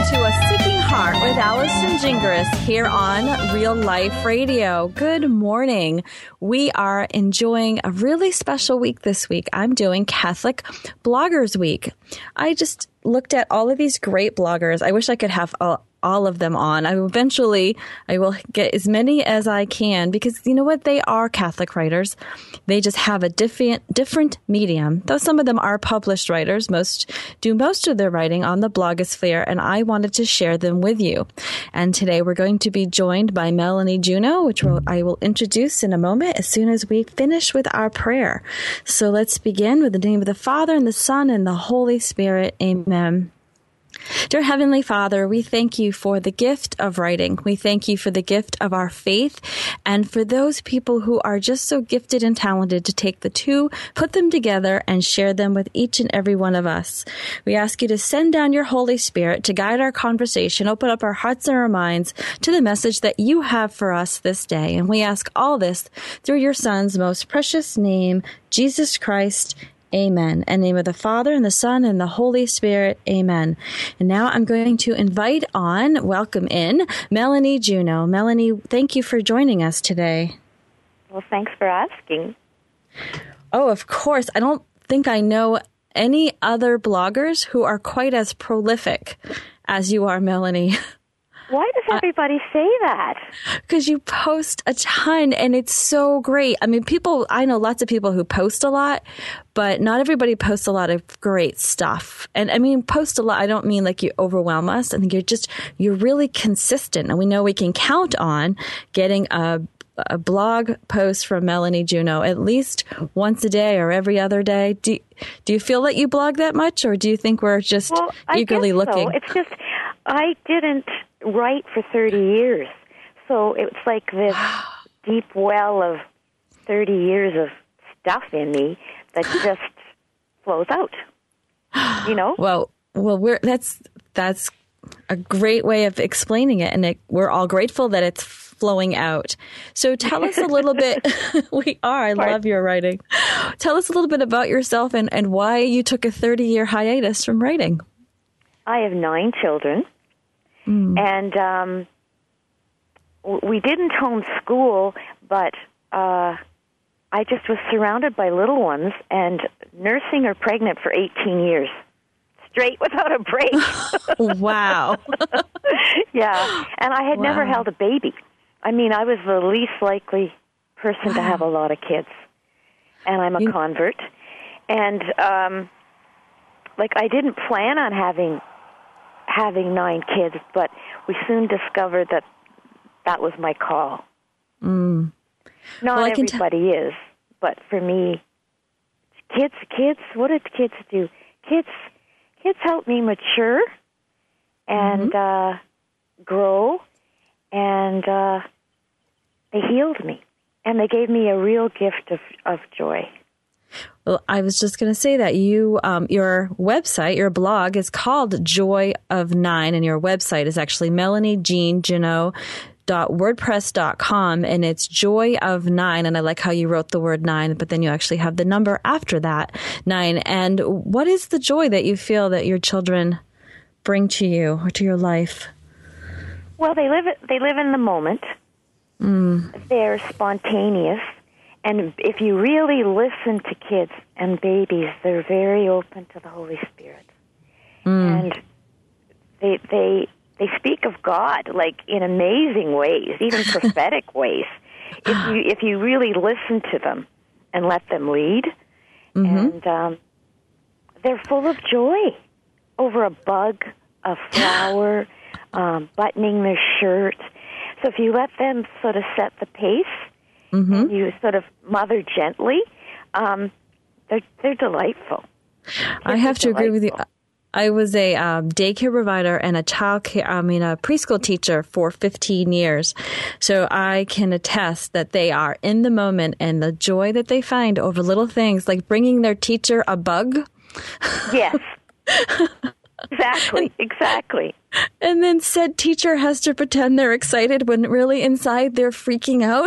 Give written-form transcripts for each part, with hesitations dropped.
to A Seeking Heart with Allison Gingras here on Real Life Radio. Good morning. We are enjoying a really special week this week. I'm doing Catholic Bloggers Week. I just looked at all of these great bloggers. I wish I could have all of them on. I will get as many as I can because you know what? They are Catholic writers. They just have a different medium. Though some of them are published writers, most of their writing on the blogosphere, and I wanted to share them with you. And today we're going to be joined by Melanie Juneau, which I will introduce in a moment as soon as we finish with our prayer. So let's begin with the name of the Father and the Son and the Holy Spirit. Amen. Dear Heavenly Father, we thank you for the gift of writing. We thank you for the gift of our faith and for those people who are just so gifted and talented to take the two, put them together, and share them with each and every one of us. We ask you to send down your Holy Spirit to guide our conversation, open up our hearts and our minds to the message that you have for us this day. And we ask all this through your Son's most precious name, Jesus Christ. Amen. In the name of the Father and the Son and the Holy Spirit. Amen. And now I'm going to welcome in Melanie Juneau. Melanie, thank you for joining us today. Well, thanks for asking. Oh, of course. I don't think I know any other bloggers who are quite as prolific as you are, Melanie. Why does everybody say that? Because you post a ton and it's so great. I mean, I know lots of people who post a lot, but not everybody posts a lot of great stuff. And I mean, post a lot, I don't mean like you overwhelm us. I think you're really consistent. And we know we can count on getting a blog post from Melanie Juneau at least once a day or every other day. Do you feel that you blog that much, or do you think we're just eagerly looking? So. It's just, I didn't write for 30 years. So it's like this deep well of 30 years of stuff in me that just flows out. You know? Well, that's a great way of explaining it, and we're all grateful that it's flowing out. So tell us a little bit. I love your writing. Tell us a little bit about yourself and why you took a 30-year hiatus from writing. I have 9 children, and we didn't homeschool, but I just was surrounded by little ones and nursing or pregnant for 18 years. Straight without a break. Wow. Yeah, and I had never held a baby. I mean, I was the least likely person to have a lot of kids, and I'm a convert. And, I didn't plan on having 9 kids, but we soon discovered that was my call. Not everybody is, but for me, kids, what did kids do? Kids helped me mature and grow, and they healed me, and they gave me a real gift of joy. Well, I was just going to say that your website, your blog is called Joy of 9, and your website is actually MelanieJeanJuneau.wordpress.com, and it's Joy of 9. And I like how you wrote the word 9, but then you actually have the number after that, 9. And what is the joy that you feel that your children bring to you or to your life? Well, they live in the moment. They're spontaneous. And if you really listen to kids and babies, they're very open to the Holy Spirit. And they speak of God like in amazing ways, even prophetic ways. If you really listen to them and let them lead, and they're full of joy over a bug, a flower, buttoning their shirt. So if you let them sort of set the pace, and you sort of mother gently, they're delightful. I have to agree with you. I was a daycare provider and a preschool teacher for 15 years. So I can attest that they are in the moment, and the joy that they find over little things like bringing their teacher a bug. Yes. Exactly. And then said teacher has to pretend they're excited when really inside they're freaking out.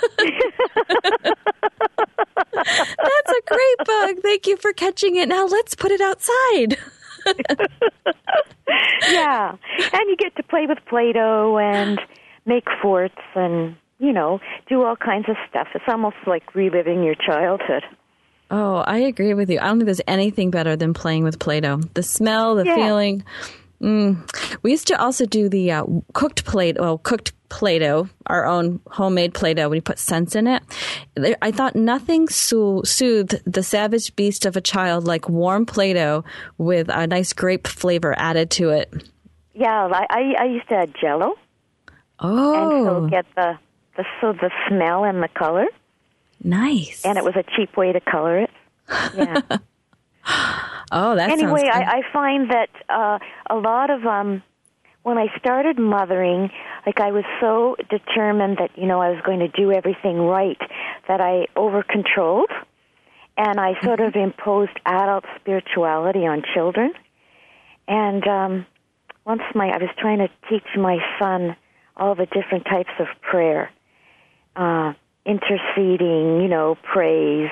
That's a great bug. Thank you for catching it. Now let's put it outside. Yeah. And you get to play with Play-Doh and make forts and, do all kinds of stuff. It's almost like reliving your childhood. Oh, I agree with you. I don't think there's anything better than playing with Play-Doh. The smell, the feeling. We used to also do the cooked Play-Doh, our own homemade Play-Doh. We put scents in it. I thought nothing soothed the savage beast of a child like warm Play-Doh with a nice grape flavor added to it. Yeah, I used to add Jell-O. Oh. And so get the smell and the color. Nice. And it was a cheap way to color it. Yeah. Oh, that anyway, sounds good. I find that a lot of when I started mothering, like I was so determined that I was going to do everything right that I over-controlled, and I sort of imposed adult spirituality on children. And once I was trying to teach my son all the different types of prayer, interceding, praise.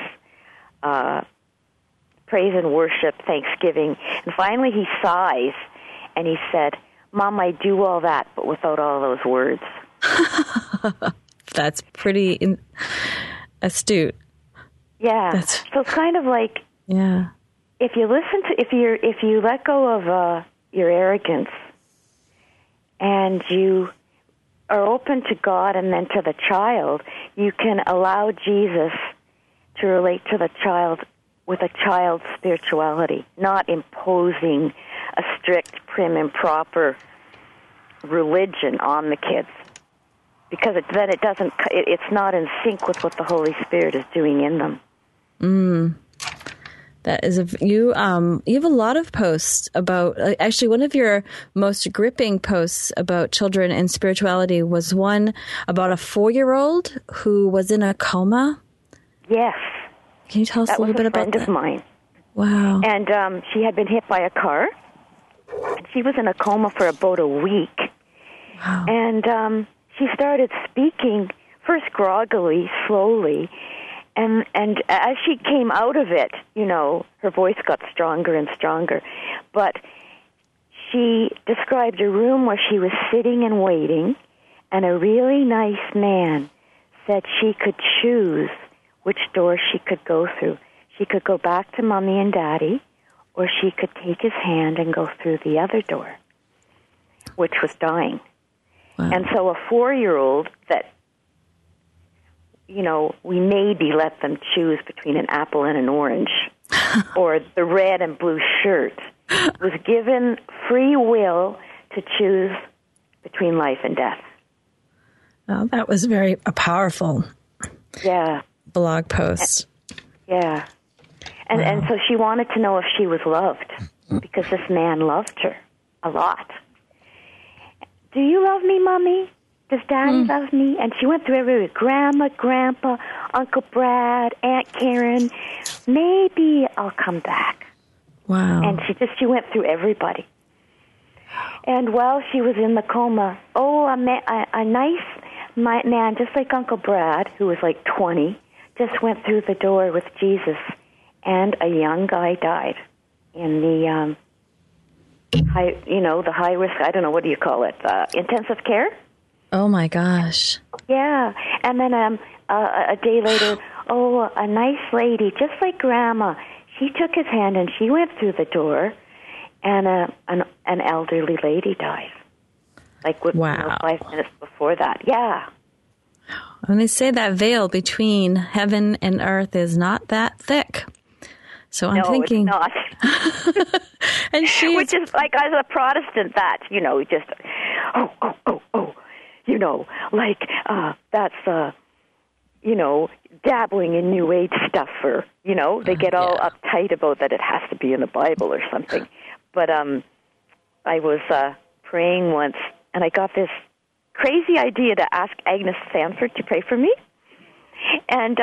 Praise and worship, thanksgiving. And finally he sighs and he said, Mom, I do all that, but without all those words. That's pretty astute. Yeah. So it's kind of like, if you if you let go of your arrogance and you are open to God and then to the child, you can allow Jesus to relate to the child with a child's spirituality, not imposing a strict, prim and proper religion on the kids, because then it's not in sync with what the Holy Spirit is doing in them. That is you have a lot of posts about. Actually, one of your most gripping posts about children and spirituality was one about a 4-year-old who was in a coma. Yes. Can you tell us a little bit about that? That was a friend of mine. Wow. And she had been hit by a car. And she was in a coma for about a week. Wow. And she started speaking, first groggily, slowly. And as she came out of it, her voice got stronger and stronger. But she described a room where she was sitting and waiting, and a really nice man said she could choose which door she could go through. She could go back to Mommy and Daddy, or she could take his hand and go through the other door, which was dying. Wow. And so a 4-year-old that, we maybe let them choose between an apple and an orange, or the red and blue shirt, was given free will to choose between life and death. Well, that was very powerful. Yeah. Blog post. Yeah. And so she wanted to know if she was loved, because this man loved her a lot. Do you love me, Mommy? Does Daddy love me? And she went through everybody, Grandma, Grandpa, Uncle Brad, Aunt Karen. Maybe I'll come back. Wow. And she went through everybody. And while she was in the coma, a nice man, just like Uncle Brad, who was like 20, just went through the door with Jesus, and a young guy died in the high risk. I don't know, what do you call it? Intensive care. Oh my gosh. Yeah, and then a day later, a nice lady, just like Grandma. She took his hand and she went through the door, and an elderly lady died. Like 5 minutes before that. Yeah. And they say that veil between heaven and earth is not that thick. So I'm thinking, no, it's not. And which is like, as a Protestant, that just that's dabbling in New Age stuff, or they get all uptight about that it has to be in the Bible or something. But I was praying once, and I got this crazy idea to ask Agnes Sanford to pray for me. And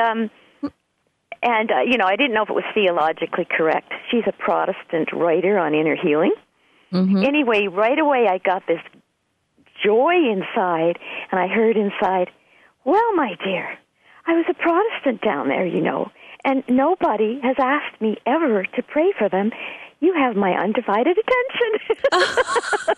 I didn't know if it was theologically correct. She's a Protestant writer on inner healing. Mm-hmm. Anyway, right away I got this joy inside, and I heard inside, well, my dear, I was a Protestant down there, and nobody has asked me ever to pray for them. you have my undivided attention.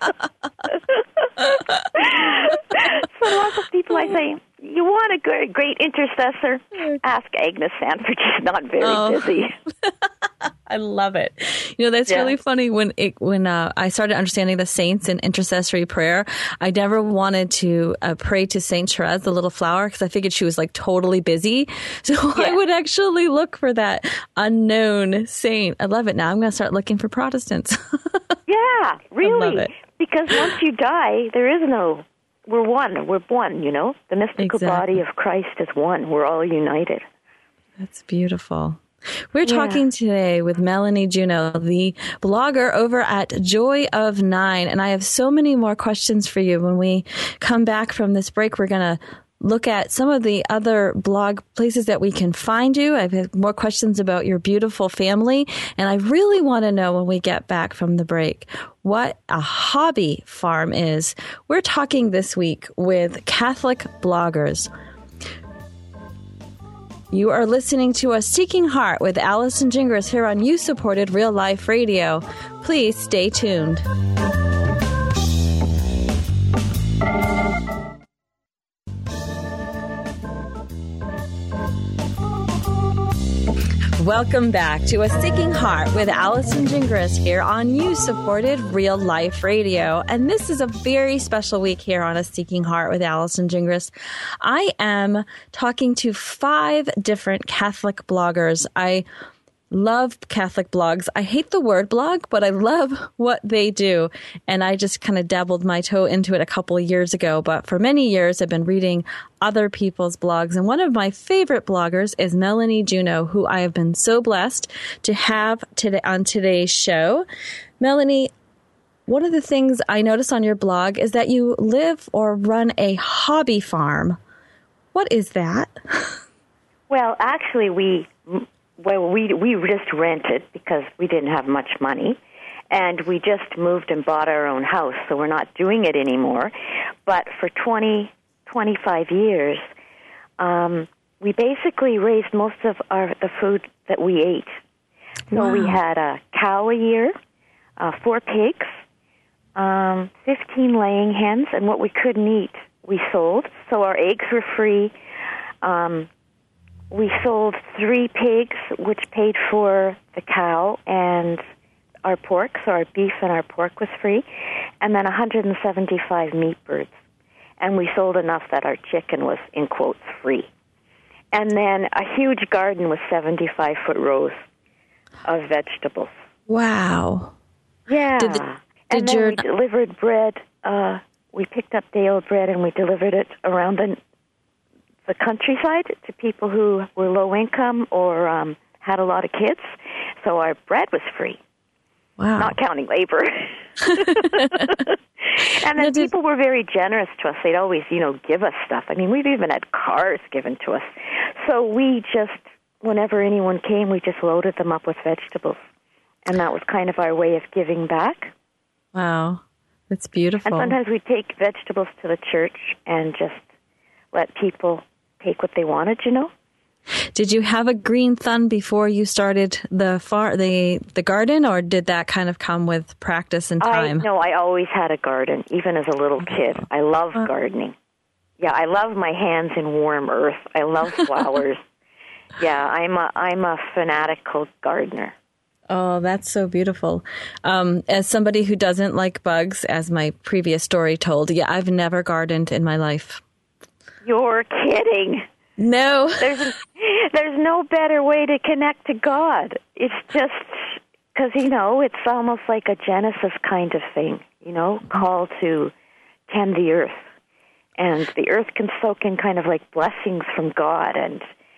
So lots of people I say, you want a great intercessor? Ask Agnes Sanford. She's not very busy. I love it. That's really funny. When I started understanding the saints and intercessory prayer, I never wanted to pray to Saint Therese, the little flower, because I figured she was like totally busy. So I would actually look for that unknown saint. I love it. Now I'm going to start looking for Protestants. Yeah, really. I love it. Because once you die, there is no, we're one. The mystical body of Christ is one. We're all united. That's beautiful. We're talking today with Melanie Juneau, the blogger over at Joy of Nine. And I have so many more questions for you. When we come back from this break, we're going to look at some of the other blog places that we can find you. I've had more questions about your beautiful family. And I really want to know when we get back from the break what a hobby farm is. We're talking this week with Catholic bloggers. You are listening to A Seeking Heart with Allison Gingras here on You-Supported Real Life Radio. Please stay tuned. Welcome back to A Seeking Heart with Allison Gingras here on You-Supported Real Life Radio. And this is a very special week here on A Seeking Heart with Allison Gingras. I am talking to 5 different Catholic bloggers. I love Catholic blogs. I hate the word blog, but I love what they do. And I just kind of dabbled my toe into it a couple of years ago. But for many years, I've been reading other people's blogs. And one of my favorite bloggers is Melanie Juneau, who I have been so blessed to have today on today's show. Melanie, one of the things I notice on your blog is that you live or run a hobby farm. What is that? Well, actually, we just rented because we didn't have much money, and we just moved and bought our own house, so we're not doing it anymore. But for 25 years, we basically raised most of the food that we ate. So we had a cow a year, 4 pigs, 15 laying hens, and what we couldn't eat, we sold. So our eggs were free. We sold 3 pigs, which paid for the cow and our pork, so our beef and our pork was free, and then 175 meat birds. And we sold enough that our chicken was, in quotes, free. And then a huge garden with 75-foot rows of vegetables. Wow. Yeah. We delivered bread. We picked up day old bread and we delivered it around the countryside to people who were low income or had a lot of kids. So our bread was free. Wow. Not counting labor. And then people were very generous to us. They'd always, give us stuff. I mean, we've even had cars given to us. So we just, whenever anyone came, we just loaded them up with vegetables. And that was kind of our way of giving back. Wow. That's beautiful. And sometimes we'd take vegetables to the church and just let people take what they wanted, Did you have a green thumb before you started the garden, or did that kind of come with practice and time? No, I always had a garden, even as a little kid. I love gardening. Yeah, I love my hands in warm earth. I love flowers. Yeah, I'm a fanatical gardener. Oh, that's so beautiful. As somebody who doesn't like bugs, as my previous story told, I've never gardened in my life. You're kidding. No. There's no better way to connect to God. It's just because, it's almost like a Genesis kind of thing, call to tend the earth. And the earth can soak in kind of like blessings from God. And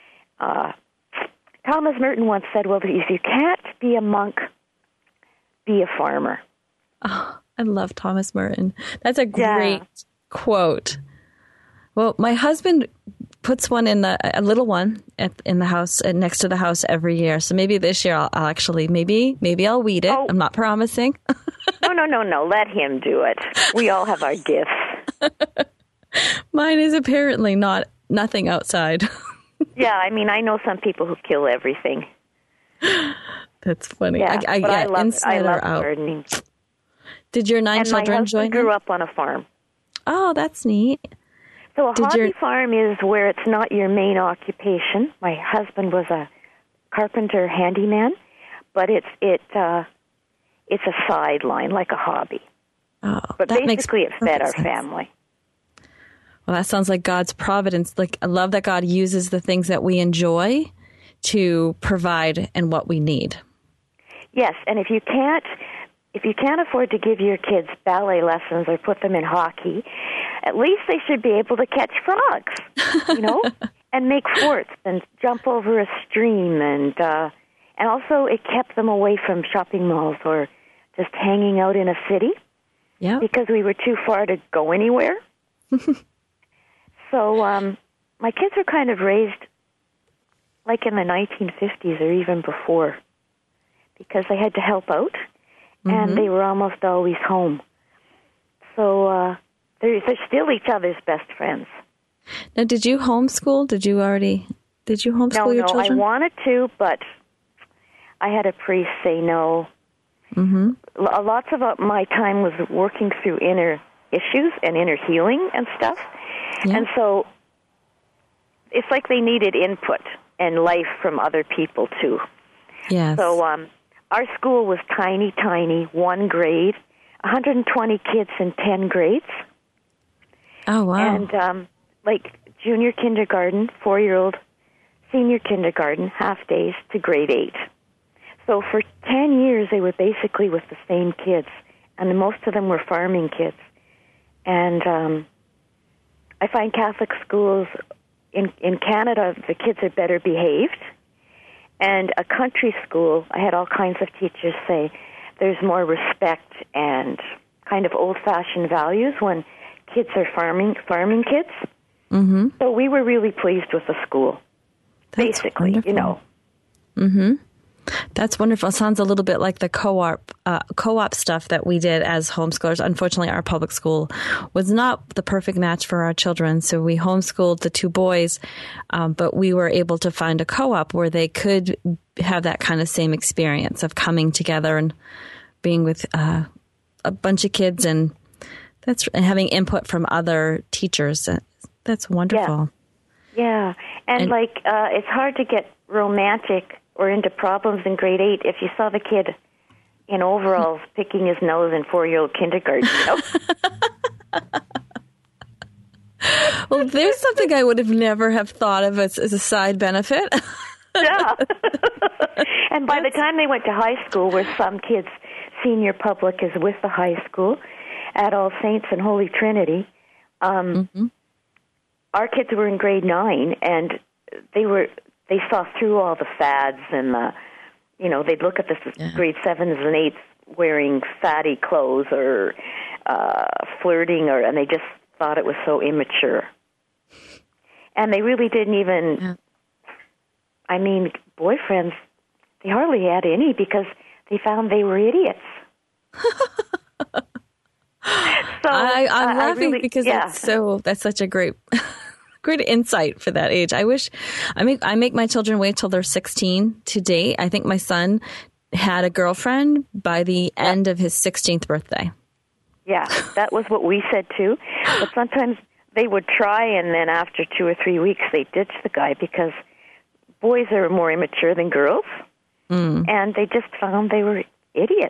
Thomas Merton once said, well, if you can't be a monk, be a farmer. Oh, I love Thomas Merton. That's a great quote. Well, my husband puts one in a little one in the house next to the house every year. So maybe this year I'll actually maybe I'll weed it. I'm not promising. No. Let him do it. We all have our gifts. Mine is apparently nothing outside. Yeah, I mean, I know some people who kill everything. That's funny. Yeah, but I love inside or out. gardening. Did your 9 children join? My husband grew up on a farm. Oh, that's neat. So a hobby farm is where it's not your main occupation. My husband was a carpenter handyman, but it's a sideline, like a hobby. Oh, but basically it fed our family. Well, that sounds like God's providence. Like, I love that God uses the things that we enjoy to provide and what we need. Yes, and if you can't afford to give your kids ballet lessons or put them in hockey, at least they should be able to catch frogs, and make forts and jump over a stream, and also it kept them away from shopping malls or just hanging out in a city. Yeah, because we were too far to go anywhere. So my kids were kind of raised like in the 1950s or even before, because they had to help out, and they were almost always home. So they're still each other's best friends. Now, did you homeschool? Did you homeschool your children? No, I wanted to, but I had a priest say no. Mm-hmm. Lots of my time was working through inner issues and inner healing and stuff. Yeah. And so it's like they needed input and life from other people, too. Yes. So our school was tiny, 1 grade, 120 kids in 10 grades. Oh, wow. And like junior kindergarten, 4-year-old, senior kindergarten, half days to grade 8. So for 10 years, they were basically with the same kids, and most of them were farming kids. And I find Catholic schools in Canada, the kids are better behaved. And a country school, I had all kinds of teachers say, there's more respect and kind of old-fashioned values when kids are farming kids. Mm-hmm. So we were really pleased with the school. That's basically, wonderful. Mm-hmm. That's wonderful. It sounds a little bit like the co-op stuff that we did as homeschoolers. Unfortunately, our public school was not the perfect match for our children, so we homeschooled the 2 boys, but we were able to find a co-op where they could have that kind of same experience of coming together and being with a bunch of kids and having input from other teachers. That's wonderful. Yeah. And it's hard to get romantic or into problems in grade 8 if you saw the kid in overalls picking his nose in 4-year-old kindergarten. Well, there's something I would have never have thought of as a side benefit. Yeah. And by the time they went to high school, where some kids' senior public is with the high school at All Saints and Holy Trinity, our kids were in grade 9, and they saw through all the fads, and they'd look at the grade 7s and 8s wearing fatty clothes or flirting, and they just thought it was so immature. And they really didn't even, boyfriends, they hardly had any because they found they were idiots. So I'm laughing really, because that's such a great insight for that age. I wish I make my children wait till they're 16 to date. I think my son had a girlfriend by the end of his 16th birthday. Yeah, that was what we said too. But sometimes they would try, and then after 2 or 3 weeks, they'd ditch the guy because boys are more immature than girls, and they just found they were idiots.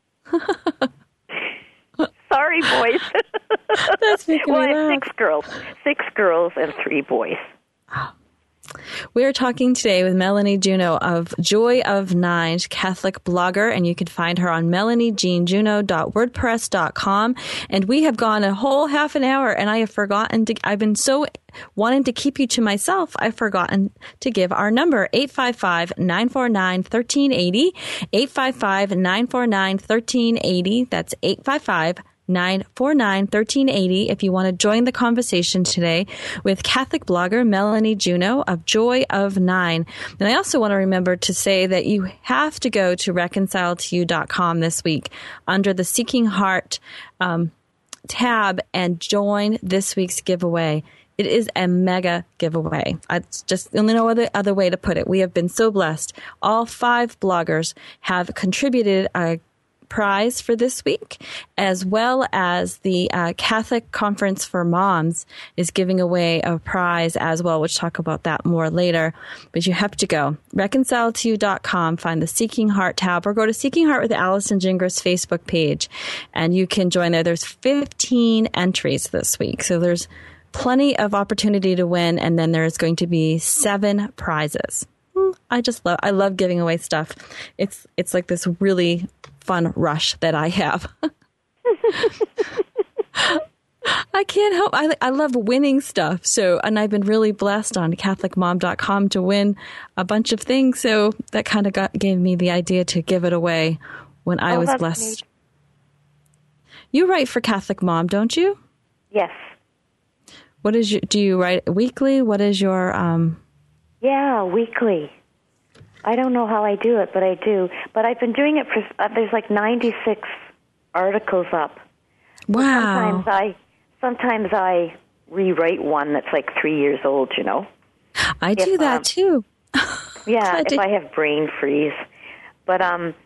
Sorry, boys. That's making me laugh. 6 girls and 3 boys. We are talking today with Melanie Juneau of Joy of 9, Catholic blogger, and you can find her on melaniejeanjuneau.wordpress.com. And we have gone a whole half an hour, and I have forgotten to, I've been so wanting to keep you to myself, I've forgotten to give our number, 855-949-1380, 855-949-1380. That's 855-949-1380 if you want to join the conversation today with Catholic blogger Melanie Juneau of Joy of 9. And I also want to remember to say that you have to go to reconcileteyou.com this week under the Seeking Heart tab and join this week's giveaway. It is a mega giveaway. It's just no other way to put it. We have been so blessed. All 5 bloggers have contributed a prize for this week, as well as the Catholic Conference for Moms is giving away a prize as well. We'll talk about that more later, but you have to go reconciletoyou.com, find the Seeking Heart tab, or go to Seeking Heart with Allison Gingras Facebook page, and you can join there. There's 15 entries this week, so there's plenty of opportunity to win, and then there's going to be 7 prizes. I love giving away stuff. It's like this really fun rush that I have. I can't help. I love winning stuff. And I've been really blessed on CatholicMom.com to win a bunch of things. So that kind of gave me the idea to give it away when I was blessed. Neat. You write for Catholic Mom, don't you? Yes. Do you write weekly? What is your Yeah, weekly. I don't know how I do it, but I do. But I've been doing it for, there's like 96 articles up. Wow. Sometimes I rewrite one that's like 3 years old, you know. I do that too. Yeah, if I have brain freeze. But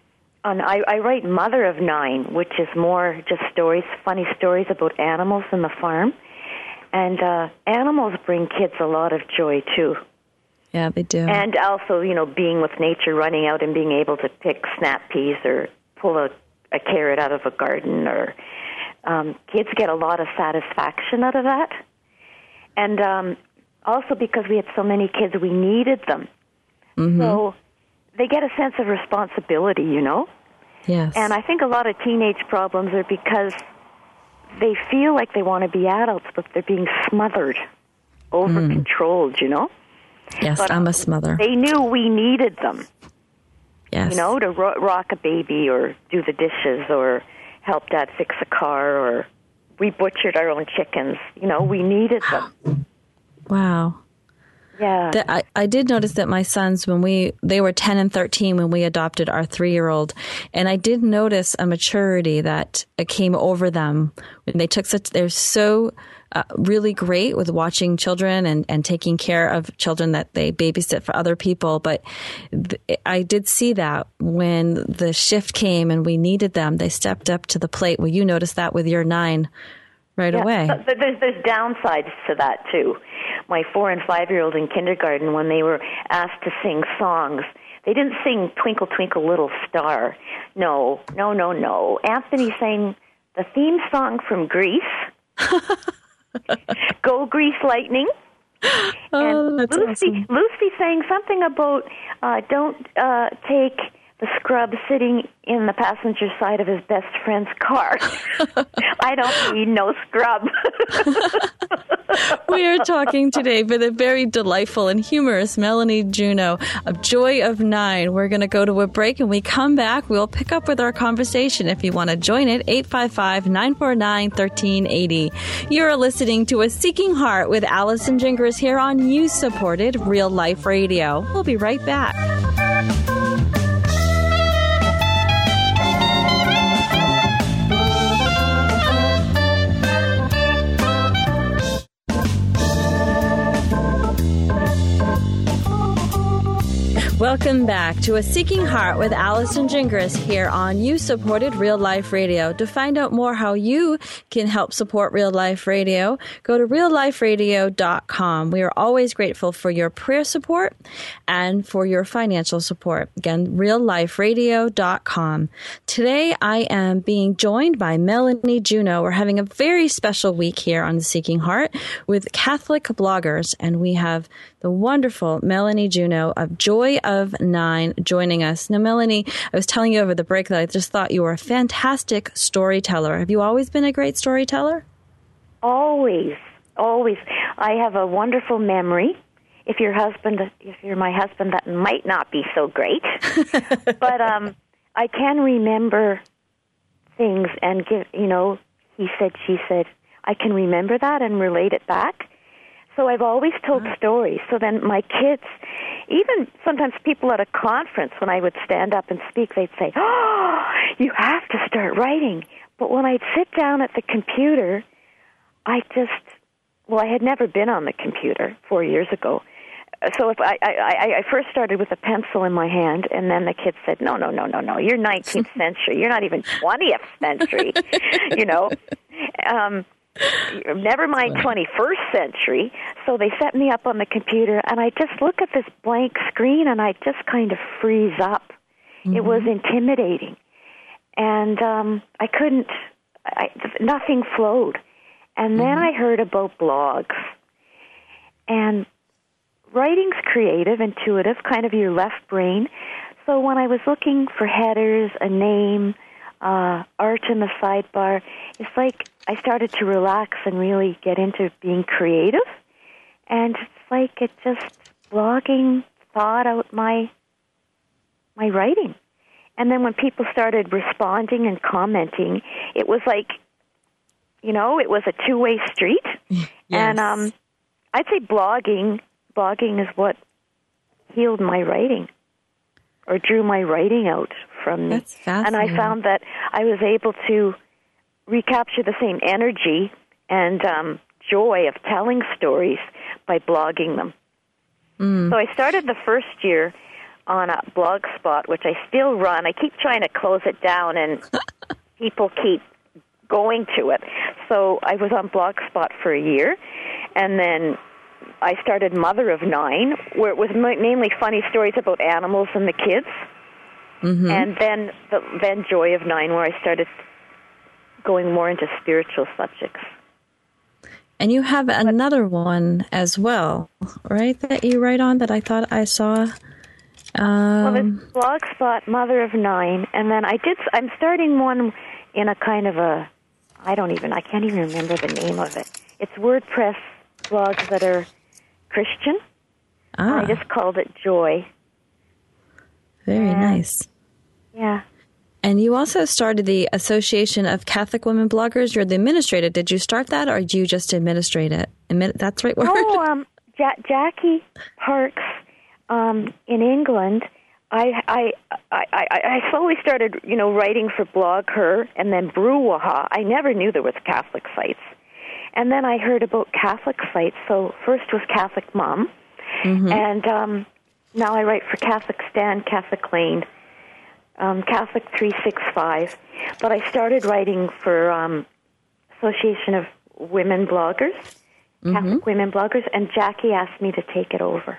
I write Mother of Nine, which is more just stories, funny stories about animals in the farm. And animals bring kids a lot of joy too. Yeah, they do. And also, being with nature, running out and being able to pick snap peas or pull a carrot out of a garden, or kids get a lot of satisfaction out of that. And also because we had so many kids, we needed them. Mm-hmm. So they get a sense of responsibility, Yes. And I think a lot of teenage problems are because they feel like they want to be adults, but they're being smothered, over-controlled, Yes, but I'm a smother. They knew we needed them. Yes. To rock a baby or do the dishes or help Dad fix a car, or we butchered our own chickens. We needed them. Wow. Yeah. I did notice that my sons, they were 10 and 13 when we adopted our 3-year-old, and I did notice a maturity that came over them when they they're so really great with watching children and taking care of children that they babysit for other people. But I did see that when the shift came and we needed them, they stepped up to the plate. Well, you noticed that with your 9 right away. There's downsides to that, too. My 4- and 5-year-old in kindergarten, when they were asked to sing songs, they didn't sing Twinkle, Twinkle, Little Star. No. Anthony sang the theme song from Grease. Go Grease Lightning. And that's awesome. Lucy sang something about don't take the scrub sitting in the passenger side of his best friend's car. I don't need no scrub. We are talking today with a very delightful and humorous Melanie Juneau of Joy of 9. We're going to go to a break, and we come back. We'll pick up with our conversation. If you want to join it, 855-949-1380. You're listening to A Seeking Heart with Allison Gingras here on You-Supported Real Life Radio. We'll be right back. Welcome back to A Seeking Heart with Allison Gingras here on You-Supported Real Life Radio. To find out more how you can help support Real Life Radio, go to realliferadio.com. We are always grateful for your prayer support and for your financial support. Again, realliferadio.com. Today, I am being joined by Melanie Juneau. We're having a very special week here on The Seeking Heart with Catholic bloggers, and we have the wonderful Melanie Juneau of Joy of 9 joining us. Now, Melanie, I was telling you over the break that I just thought you were a fantastic storyteller. Have you always been a great storyteller? Always. I have a wonderful memory. If you're my husband, that might not be so great. But I can remember things and he said, she said, I can remember that and relate it back. So I've always told stories. So then my kids, even sometimes people at a conference, when I would stand up and speak, they'd say, "Oh, you have to start writing." But when I'd sit down at the computer, I well, I had never been on the computer 4 years ago. So if I first started with a pencil in my hand, and then the kids said, no, you're 19th century. You're not even 20th century, you know. Never mind 21st century. So they set me up on the computer, and I just look at this blank screen, and I just kind of freeze up. Mm-hmm. It was intimidating. And I couldn't, nothing flowed. And then I heard about blogs. And writing's creative, intuitive, kind of your left brain. So when I was looking for headers, a name, art in the sidebar, it's like I started to relax and really get into being creative. And it's like it just, blogging thawed out my writing. And then when people started responding and commenting, it was like, you know, it was a two-way street. Yes. And I'd say blogging is what healed my writing or drew my writing out from me. That's fascinating. And I found that I was able to recapture the same energy and joy of telling stories by blogging them. So I started the first year on a Blogspot, which I still run. I keep trying to close it down, and people keep going to it. So I was on Blogspot for a year, and then I started Mother of Nine, where it was mainly funny stories about animals and the kids. Mm-hmm. And then Joy of Nine, where I started going more into spiritual subjects. And you have another one as well, right, that you write on that I thought I saw? Well, it's Blogspot, Mother of Nine, and then I'm starting one in a kind of a, I can't even remember the name of it. It's WordPress blogs that are Christian. I just called it Joy. Very nice. Yeah. And you also started the Association of Catholic Women Bloggers. You're the administrator. Did you start that, or do you just administrate it? That's the right word? Oh, Jackie Parks in England. I slowly started, writing for Blog Her and then Brouhaha. I never knew there was Catholic sites. And then I heard about Catholic sites. So first was Catholic Mom. Mm-hmm. And now I write for Catholic Stand, Catholic Lane, Catholic 365. But I started writing for Association of Women Bloggers, Catholic Women Bloggers, and Jackie asked me to take it over.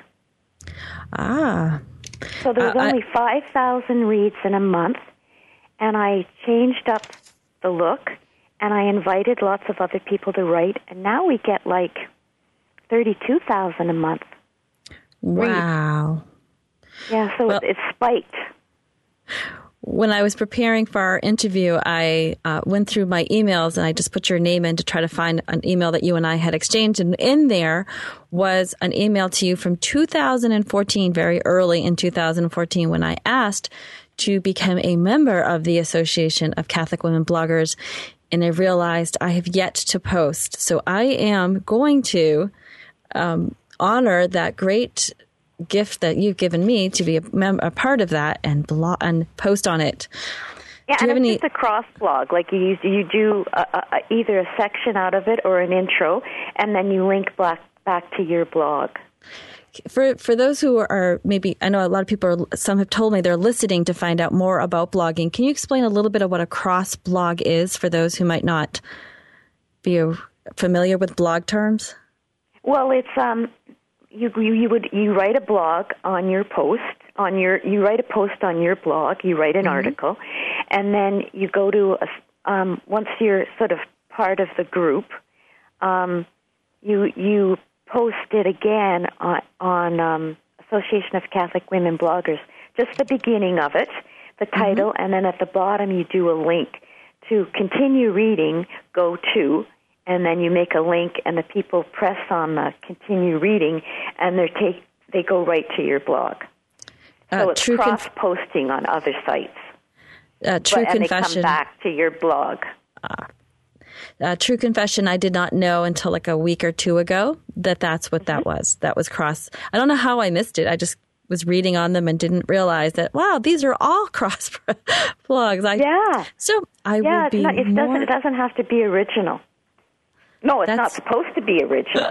So there was only 5,000 reads in a month, and I changed up the look, and I invited lots of other people to write, and now we get like 32,000 a month. Wow. Reads. Yeah, so it's spiked. When I was preparing for our interview, I went through my emails and I just put your name in to try to find an email that you and I had exchanged. And in there was an email to you from 2014, very early in 2014, when I asked to become a member of the Association of Catholic Women Bloggers. And I realized I have yet to post. So I am going to honor that great gift that you've given me to be a part of that and post on it. Yeah, and it's just a cross blog. Like you do either a section out of it or an intro, and then you link back to your blog. For those who are maybe, I know a lot of people some have told me they're listening to find out more about blogging. Can you explain a little bit of what a cross blog is for those who might not be familiar with blog terms? Well, it's You write a blog on your post you write a post on your blog, you write an article, and then you go to once you're sort of part of the group, you post it again on Association of Catholic Women Bloggers, just the beginning of it, the title, and then at the bottom you do a link to continue reading, go to, and then you make a link, and the people press on the continue reading, and they go right to your blog. So it's cross-posting on other sites. True Confession. And they come back to your blog. True Confession, I did not know until like a week or two ago that's what that was. That was cross. I don't know how I missed it. I just was reading on them and didn't realize that, wow, these are all cross blogs. So I would be it doesn't have to be original. No, it's not supposed to be original.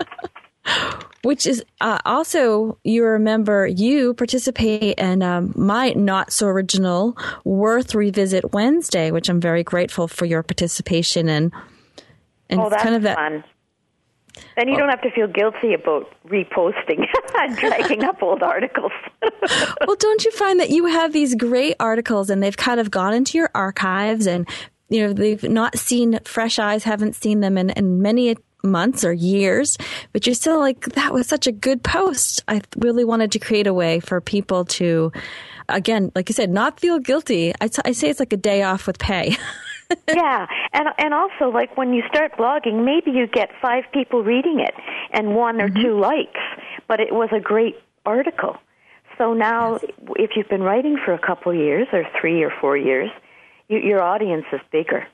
Which is also, you remember, you participate in my not-so-original Worth Revisit Wednesday, which I'm very grateful for your participation in. And that's kind of that fun. Then you don't have to feel guilty about reposting and dragging up old articles. Well, don't you find that you have these great articles and they've kind of gone into your archives and, you know, they've not seen, fresh eyes haven't seen them in many months or years, but you're still like, that was such a good post. I really wanted to create a way for people to, again, like you said, not feel guilty. I say it's like a day off with pay. Yeah, and also, like, when you start blogging, maybe you get 5 people reading it and 1 or 2 likes, but it was a great article. So now, if you've been writing for a couple years or 3 or 4 years, your audience is bigger.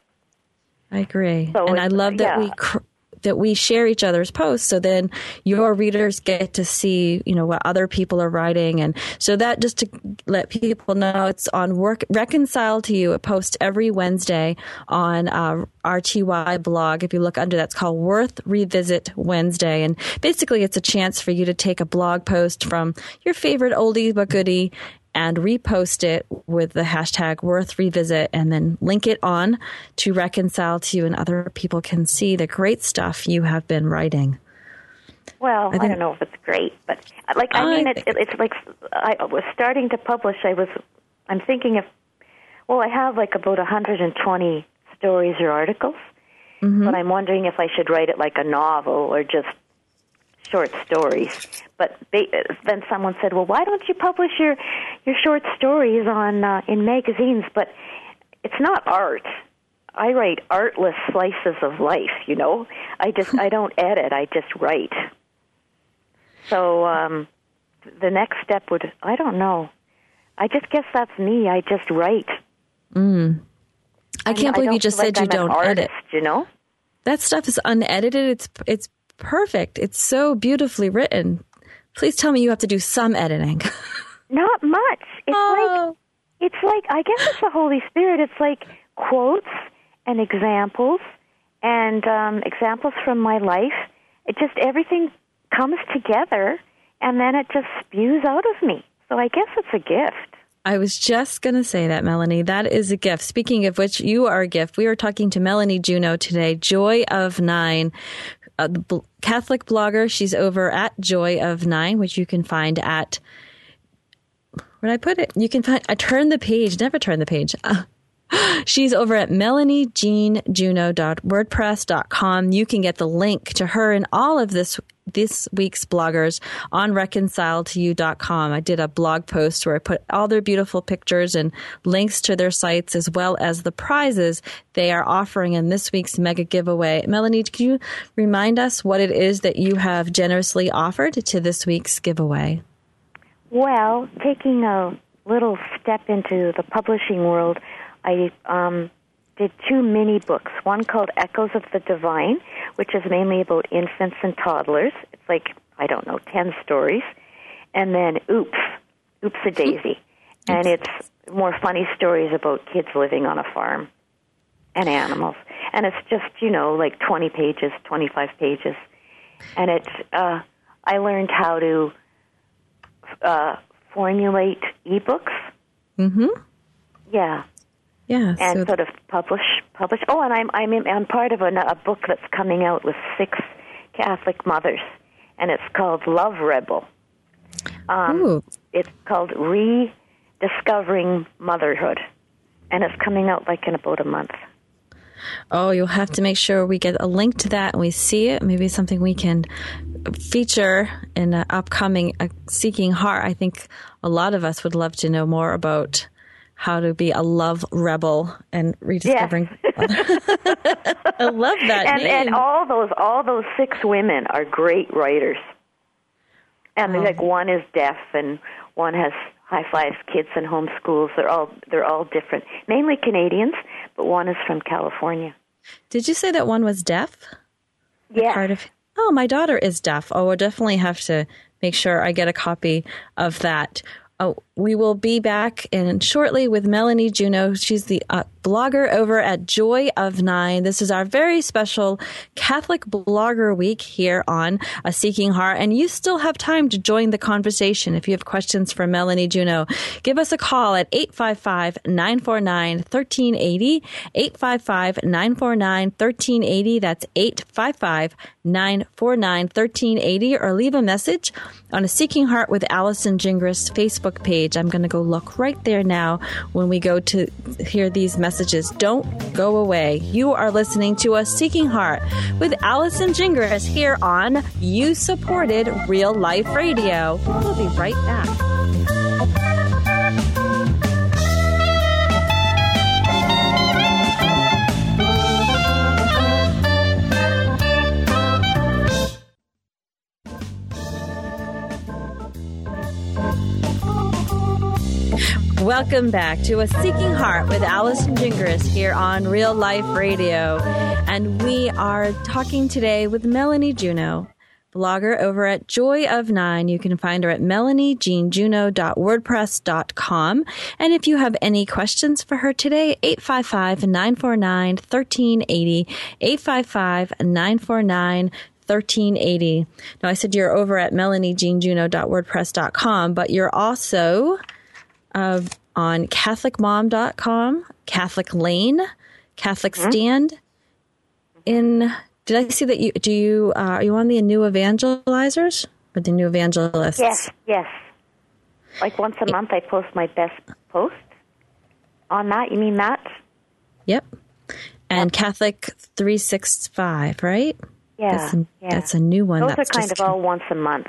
I agree. So, and I love that that we share each other's posts, so then your readers get to see, you know, what other people are writing. And so that, just to let people know, it's on Reconcile to You. It posts every Wednesday on RTY blog. If you look under, that's called Worth Revisit Wednesday. And basically it's a chance for you to take a blog post from your favorite oldie but goodie and repost it with the hashtag Worth Revisit, and then link it on to Reconcile to You, and other people can see the great stuff you have been writing. Well, I don't know if it's great, but it's like I was starting to publish. I'm thinking of, I have like about 120 stories or articles, but I'm wondering if I should write it like a novel or just short stories. But then someone said, well, why don't you publish your short stories on in magazines? But it's not art. I write artless slices of life, you know. I don't edit, I just write. So the next step would, I don't know. I just guess that's me. I just write. I can't believe you just said you don't edit. You know? That stuff is unedited. It's perfect. It's so beautifully written. Please tell me you have to do some editing. Not much. It's like I guess it's the Holy Spirit. It's like quotes and examples and examples from my life. It just, everything comes together and then it just spews out of me. So I guess it's a gift. I was just going to say that, Melanie. That is a gift. Speaking of which, you are a gift. We are talking to Melanie Juneau today, Joy of 9. The Catholic blogger. She's over at Joy of 9, which you can find at, where did I put it? You can find, I turned the page, never turn the page. She's over at melaniejeanjuneau.wordpress.com. You can get the link to her and all of this week's bloggers on reconciletoyou.com. I did a blog post where I put all their beautiful pictures and links to their sites, as well as the prizes they are offering in this week's mega giveaway. Melanie, can you remind us what it is that you have generously offered to this week's giveaway? Well, taking a little step into the publishing world, I did 2 mini books, one called Echoes of the Divine, which is mainly about infants and toddlers. It's like, 10 stories. And then Oops-a-Daisy. And it's more funny stories about kids living on a farm and animals. And it's just, like 20 pages, 25 pages. And it's, I learned how to formulate ebooks. Mm-hmm. Yeah. Yeah, and so sort of publish. Oh, and I'm part of a book that's coming out with 6 Catholic mothers, and it's called Love Rebel. It's called Rediscovering Motherhood, and it's coming out like in about a month. Oh, you'll have to make sure we get a link to that and we see it. Maybe something we can feature in an upcoming Seeking Heart. I think a lot of us would love to know more about how to be a love rebel and rediscovering. Yes. I love that name. And all those 6 women are great writers. And like one is deaf and one has high fives kids and homeschools. They're all different. Mainly Canadians, but one is from California. Did you say that one was deaf? Yeah. Oh, my daughter is deaf. Oh, we'll definitely have to make sure I get a copy of that. Oh, we will be back shortly with Melanie Juneau. She's the blogger over at Joy of Nine. This is our very special Catholic Blogger Week here on A Seeking Heart. And you still have time to join the conversation. If you have questions for Melanie Juneau, give us a call at 855-949-1380, 855-949-1380. That's 855-949-1380, or leave a message on A Seeking Heart with Allison Gingras Facebook page. I'm going to go look right there now when we go to hear these messages. Don't go away. You are listening to A Seeking Heart with Allison Gingras here on You Supported Real Life Radio. We'll be right back. Welcome back to A Seeking Heart with Allison Gingras here on Real Life Radio. And we are talking today with Melanie Juneau, blogger over at Joy of Nine. You can find her at melaniejeanjuneau.wordpress.com. And if you have any questions for her today, 855-949-1380, 855-949-1380. Now, I said you're over at melaniejeanjuneau.wordpress.com, but you're also on CatholicMom.com, Catholic Lane, Catholic Stand. Did I see that are you on the New Evangelizers or the New Evangelists? Yes. Like once a month, I post my best post on that. You mean that? Yep. And Catholic 365, right? Yeah. That's a new one. Those are kind of all once a month.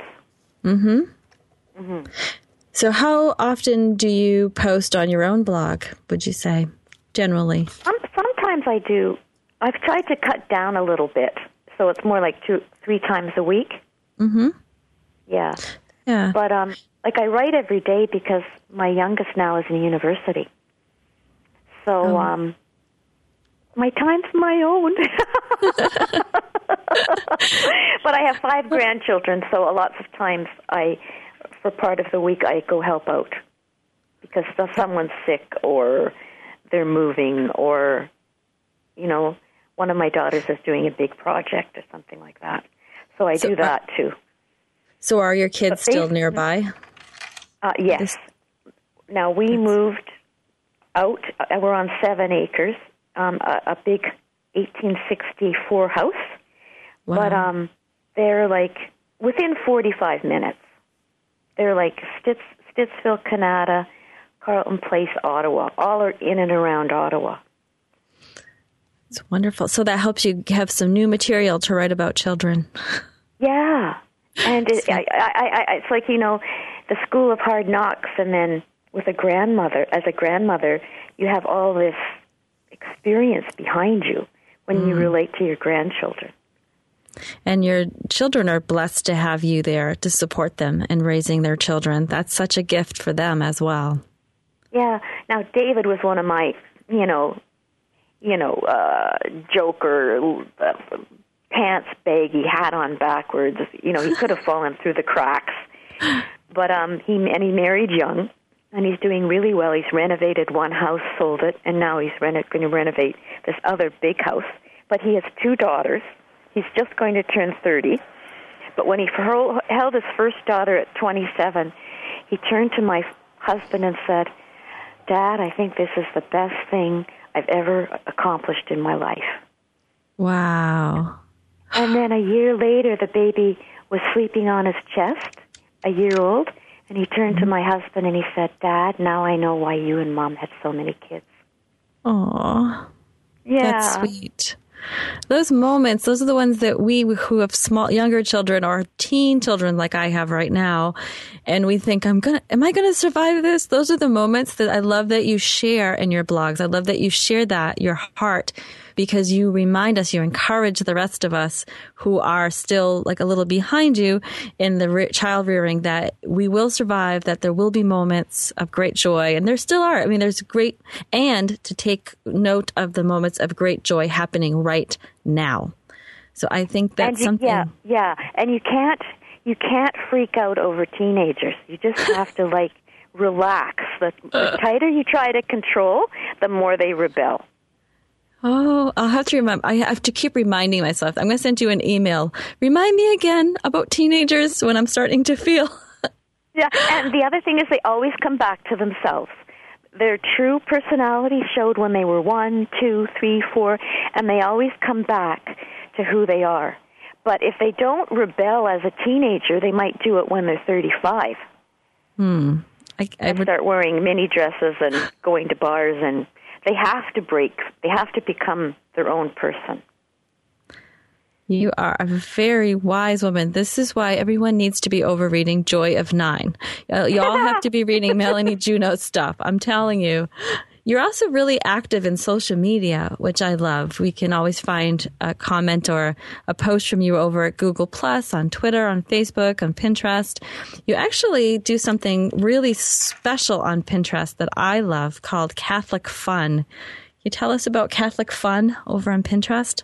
So how often do you post on your own blog, would you say, generally? Sometimes I do. I've tried to cut down a little bit, so it's more like 2-3 times a week. Yeah. But like I write every day because my youngest now is in university. So my time's my own. But I have 5 grandchildren, so lots of times for part of the week, I go help out because someone's sick or they're moving or, one of my daughters is doing a big project or something like that. So I do that too. So are your kids still nearby? Yes. Now, we moved out. We're on 7 acres, a big 1864 house. Wow. But they're like within 45 minutes. They're like Stittsville, Canada, Carleton Place, Ottawa. All are in and around Ottawa. It's wonderful. So that helps you have some new material to write about children. Yeah. And it's like, the School of Hard Knocks, and then as a grandmother, you have all this experience behind you when you relate to your grandchildren. And your children are blessed to have you there to support them in raising their children. That's such a gift for them as well. Yeah. Now, David was one of my, joker, pants baggy, hat on backwards. He could have fallen through the cracks. But he married young, and he's doing really well. He's renovated one house, sold it, and now he's going to renovate this other big house. But he has 2 daughters. He's just going to turn 30. But when he held his first daughter at 27, he turned to my husband and said, "Dad, I think this is the best thing I've ever accomplished in my life." Wow. And then a year later, the baby was sleeping on his chest, a year old, and he turned to my husband and he said, "Dad, now I know why you and Mom had so many kids." Aw. Yeah. That's sweet. Those moments, those are the ones that we who have younger children or teen children like I have right now, and we think, am I going to survive this? Those are the moments that I love that you share in your blogs. I love that you share your heart, because you remind us, you encourage the rest of us who are still like a little behind you in the child rearing, that we will survive, that there will be moments of great joy. And there still are. I mean, there's and to take note of the moments of great joy happening right now. So I think that's something. Yeah. And you can't freak out over teenagers. You just have to relax. The tighter you try to control, the more they rebel. Oh, I'll have to remember. I have to keep reminding myself. I'm going to send you an email. Remind me again about teenagers when I'm starting to feel. Yeah, and the other thing is they always come back to themselves. Their true personality showed when they were 1, 2, 3, 4, and they always come back to who they are. But if they don't rebel as a teenager, they might do it when they're 35. I would start wearing mini dresses and going to bars, and they have to break. They have to become their own person. You are a very wise woman. This is why everyone needs to be over reading Joy of 9. You all have to be reading Melanie Juneau's stuff. I'm telling you. You're also really active in social media, which I love. We can always find a comment or a post from you over at Google+, on Twitter, on Facebook, on Pinterest. You actually do something really special on Pinterest that I love called Catholic Fun. Can you tell us about Catholic Fun over on Pinterest?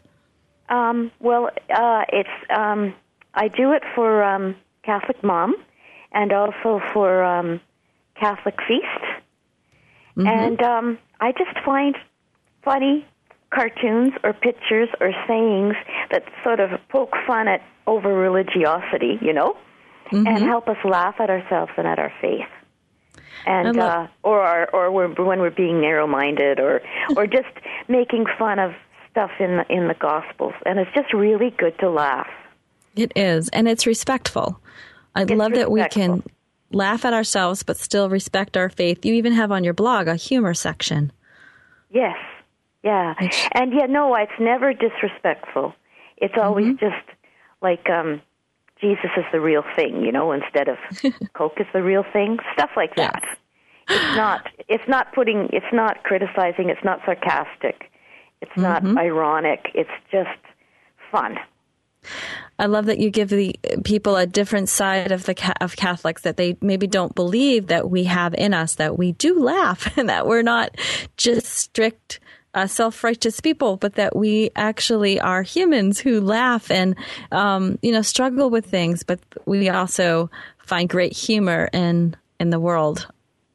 I do it for Catholic Mom and also for Catholic Feast. Mm-hmm. And I just find funny cartoons or pictures or sayings that sort of poke fun at over-religiosity, and help us laugh at ourselves and at our faith. And or when we're being narrow-minded or just making fun of stuff in the Gospels. And it's just really good to laugh. It is, and it's respectful. I love that we can laugh at ourselves, but still respect our faith. You even have on your blog a humor section. Yes, yeah. And it's never disrespectful. It's always just like Jesus is the real thing, instead of Coke is the real thing, stuff like that. Yes. It's not criticizing, it's not sarcastic, it's not ironic, it's just fun. I love that you give the people a different side of of Catholics that they maybe don't believe that we have in us, that we do laugh and that we're not just strict self-righteous people, but that we actually are humans who laugh and struggle with things, but we also find great humor in the world.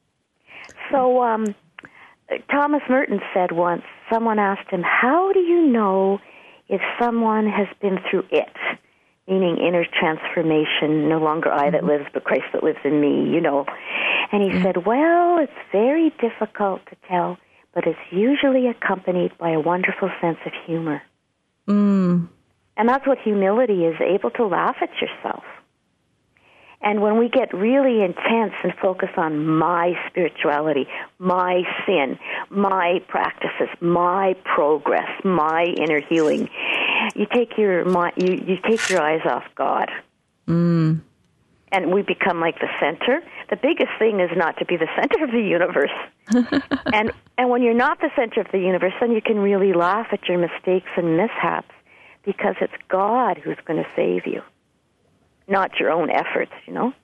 So Thomas Merton said once, someone asked him, how do you know if someone has been through it, meaning inner transformation, no longer I that lives, but Christ that lives in me, And he said, well, it's very difficult to tell, but it's usually accompanied by a wonderful sense of humor. And that's what humility is, able to laugh at yourself. And when we get really intense and focus on my spirituality, my sin, my practices, my progress, my inner healing, you take your eyes off God. And we become like the center. The biggest thing is not to be the center of the universe. and when you're not the center of the universe, then you can really laugh at your mistakes and mishaps because it's God who's going to save you. Not your own efforts,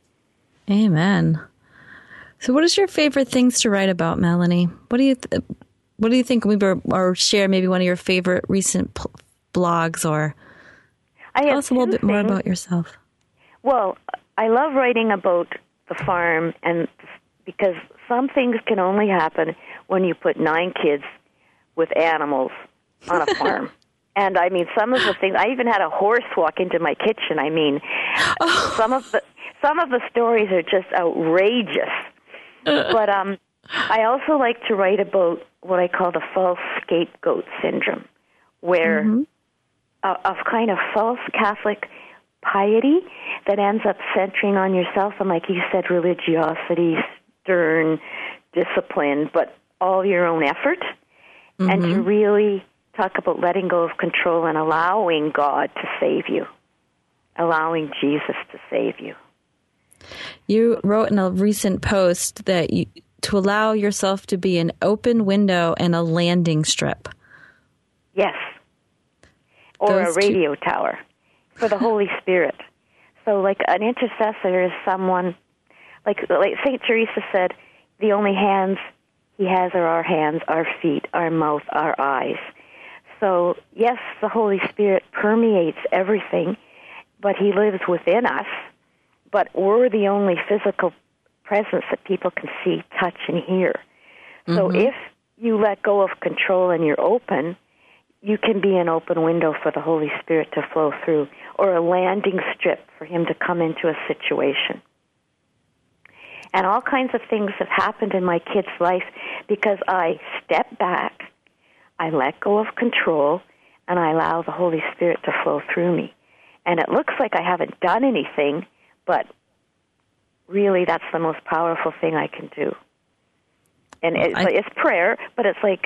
Amen. So what is your favorite things to write about, Melanie? What do you think or share maybe one of your favorite recent blogs or tell us a little bit more about yourself? Well, I love writing about the farm and because some things can only happen when you put 9 kids with animals on a farm. And I mean, some of the things, I even had a horse walk into my kitchen. I mean, some of the stories are just outrageous. But I also like to write about what I call the false scapegoat syndrome, where of kind of false Catholic piety that ends up centering on yourself and, like you said, religiosity, stern discipline, but all your own effort, and to really talk about letting go of control and allowing God to save you, allowing Jesus to save you. You wrote in a recent post that to allow yourself to be an open window and a landing strip. Yes. Or a radio tower for the Holy Spirit. So like an intercessor is someone, like St. Teresa said, the only hands he has are our hands, our feet, our mouth, our eyes. So, yes, the Holy Spirit permeates everything, but he lives within us. But we're the only physical presence that people can see, touch, and hear. So if you let go of control and you're open, you can be an open window for the Holy Spirit to flow through, or a landing strip for Him to come into a situation. And all kinds of things have happened in my kid's life because I step back, I let go of control, and I allow the Holy Spirit to flow through me. And it looks like I haven't done anything, but really that's the most powerful thing I can do. And it's prayer, but it's like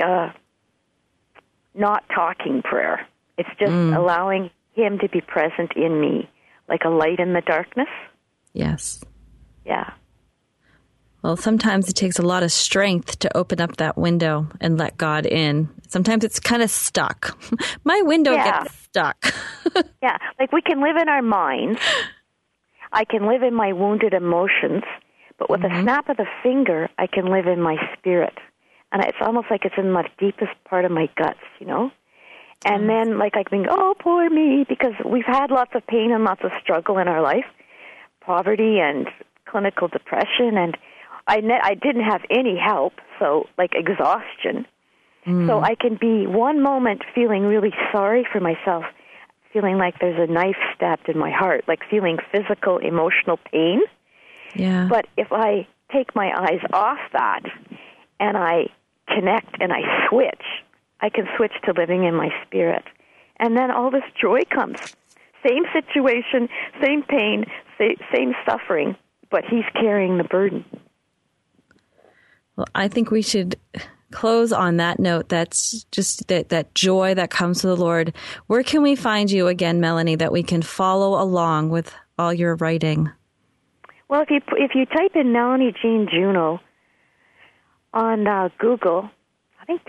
not talking prayer. It's just allowing Him to be present in me, like a light in the darkness. Yes. Yeah. Well, sometimes it takes a lot of strength to open up that window and let God in. Sometimes it's kind of stuck. My window gets stuck. Yeah, like we can live in our minds. I can live in my wounded emotions, but with a snap of the finger, I can live in my spirit. And it's almost like it's in the deepest part of my guts, you know? And then, like, I can go, oh, poor me, because we've had lots of pain and lots of struggle in our life, poverty and clinical depression, and I didn't have any help, so, like, exhaustion. So I can be one moment feeling really sorry for myself, feeling like there's a knife stabbed in my heart, like feeling physical, emotional pain. Yeah. But if I take my eyes off that and I connect and I switch, I can switch to living in my spirit. And then all this joy comes. Same situation, same pain, same suffering, but He's carrying the burden. Well, I think we should close on that note. That's just that joy that comes to the Lord. Where can we find you again, Melanie, that we can follow along with all your writing? Well, if you type in Melanie Jean Juneau on Google, I think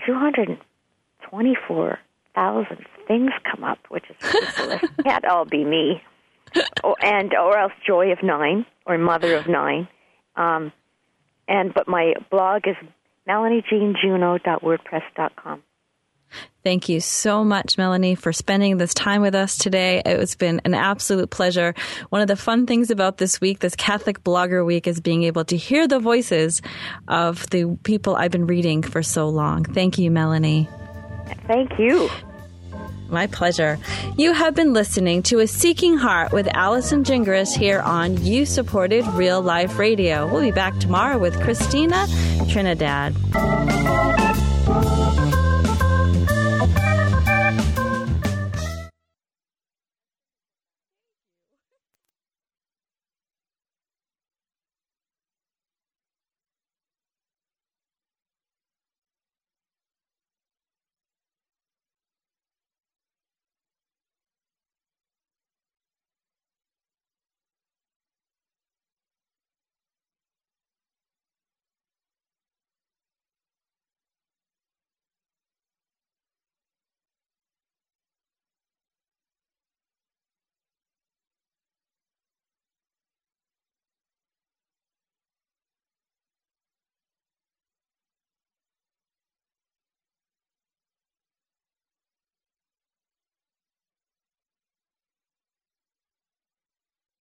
224,000 things come up, which is ridiculous. Can't all be me. Or else Joy of Nine or Mother of Nine. But my blog is melaniejeanjuneau.wordpress.com. Thank you so much, Melanie, for spending this time with us today. It's been an absolute pleasure. One of the fun things about this week, this Catholic Blogger Week, is being able to hear the voices of the people I've been reading for so long. Thank you, Melanie. Thank you. My pleasure. You have been listening to A Seeking Heart with Allison Gingras here on You-Supported Real Life Radio. We'll be back tomorrow with Christina Trinidad.